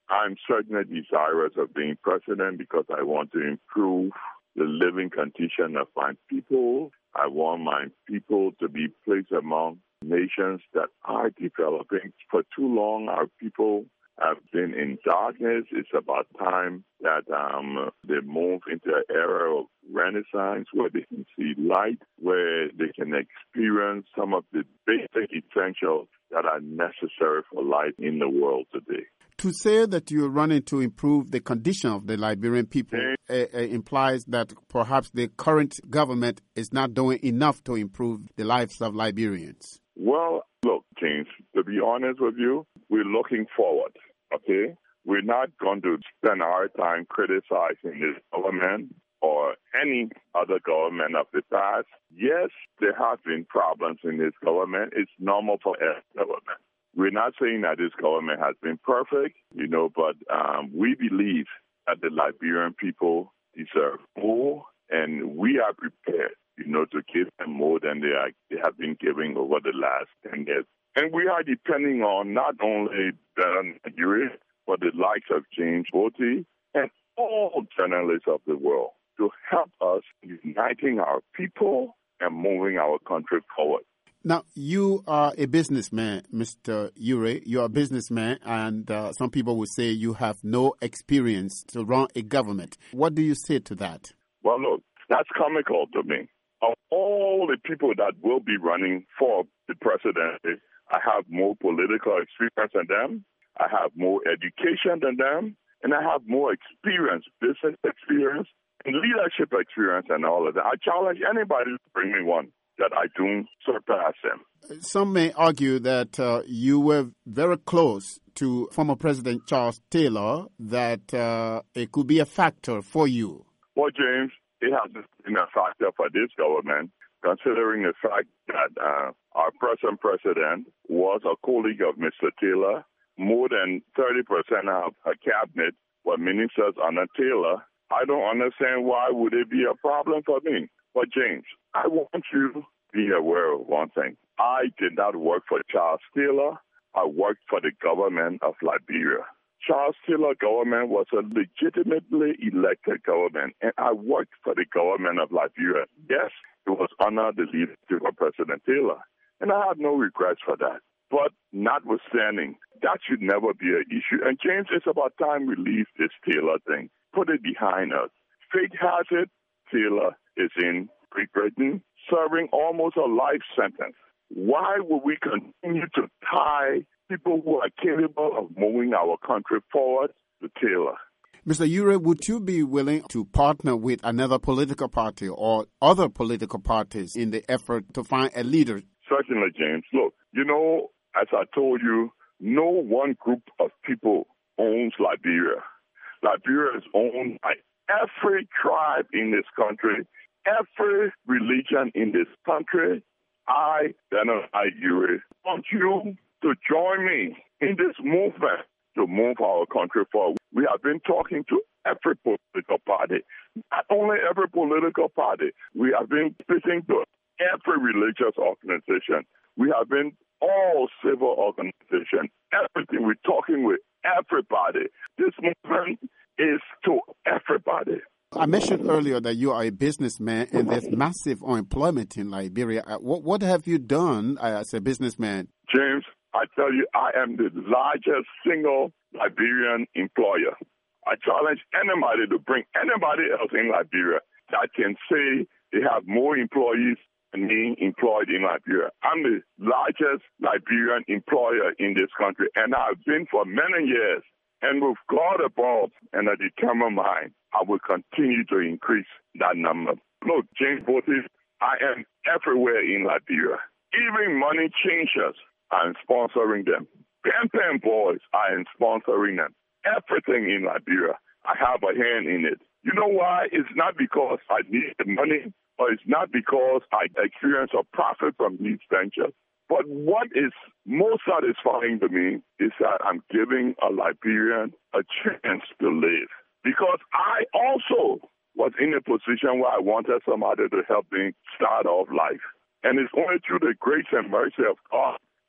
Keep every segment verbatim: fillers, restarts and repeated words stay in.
I'm certainly desirous of being president because I want to improve the living condition of my people. I want my people to be placed among nations that are developing. For too long, our people have been in darkness. It's about time that um, they move into an era of renaissance where they can see light, where they can experience some of the basic essentials that are necessary for life in the world today. To say that you're running to improve the condition of the Liberian people uh, uh, implies that perhaps the current government is not doing enough to improve the lives of Liberians. Well, look, James, to be honest with you, we're looking forward, okay? We're not going to spend our time criticizing this government or any other government of the past. Yes, there have been problems in this government. It's normal for any government. We're not saying that this government has been perfect, you know, but um, we believe that the Liberian people deserve more, and we are prepared, you know, to give them more than they, are, they have been giving over the last ten years. And we are depending on not only Better Nigeria, but the likes of James Botey and all journalists of the world to help us uniting our people and moving our country forward. Now, you are a businessman, Mister Ure. You're a businessman, and uh, some people will say you have no experience to run a government. What do you say to that? Well, look, that's comical to me. Of all the people that will be running for the presidency, I have more political experience than them, I have more education than them, and I have more experience, business experience, and leadership experience and all of that. I challenge anybody to bring me one that I do surpass them. Some may argue that uh, you were very close to former President Charles Taylor, that uh, it could be a factor for you. Well, James, it hasn't been a factor for this government, considering the fact that uh, our present president was a colleague of Mister Taylor. More than thirty percent of her cabinet were ministers under Taylor. I don't understand why would it be a problem for me. But, James, I want you to be aware of one thing. I did not work for Charles Taylor. I worked for the government of Liberia. Charles Taylor government was a legitimately elected government, and I worked for the government of Liberia. Yes, it was under the leadership of President Taylor, and I have no regrets for that. But notwithstanding, that should never be an issue. And, James, it's about time we leave this Taylor thing. Put it behind us. Fate has it, Taylor is in Great Britain, serving almost a life sentence. Why would we continue to tie people who are capable of moving our country forward to Taylor? Mister Ure, would you be willing to partner with another political party or other political parties in the effort to find a leader? Certainly, James. Look, you know, as I told you, no one group of people owns Liberia. Liberia is owned by every tribe in this country, every religion in this country. I, Daniel Ure, want you to join me in this movement to move our country forward. We have been talking to every political party, not only every political party. We have been speaking to every religious organization. We have been all civil organizations, everything. We're talking with everybody. This movement is to everybody. I mentioned earlier that you are a businessman and there's massive unemployment in Liberia. What, what have you done as a businessman? James, I tell you, I am the largest single Liberian employer. I challenge anybody to bring anybody else in Liberia that can say they have more employees than me employed in Liberia. I'm the largest Liberian employer in this country, and I've been for many years. And with God above and a determined mind, I will continue to increase that number. Look, James Botey, I am everywhere in Liberia. Even money changers, I am sponsoring them. Pen Pen Boys, I am sponsoring them. Everything in Liberia, I have a hand in it. You know why? It's not because I need the money, or it's not because I experience a profit from these ventures. But what is most satisfying to me is that I'm giving a Liberian a chance to live. Because I also was in a position where I wanted somebody to help me start off life. And it's only through the grace and mercy of God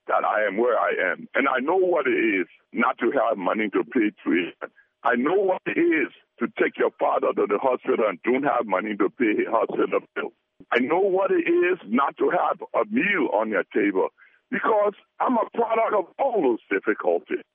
that I am where I am. And I know what it is not to have money to pay tuition. I know what it is to take your father to the hospital and don't have money to pay his hospital bill. I know what it is not to have a meal on your table because I'm a product of all those difficulties.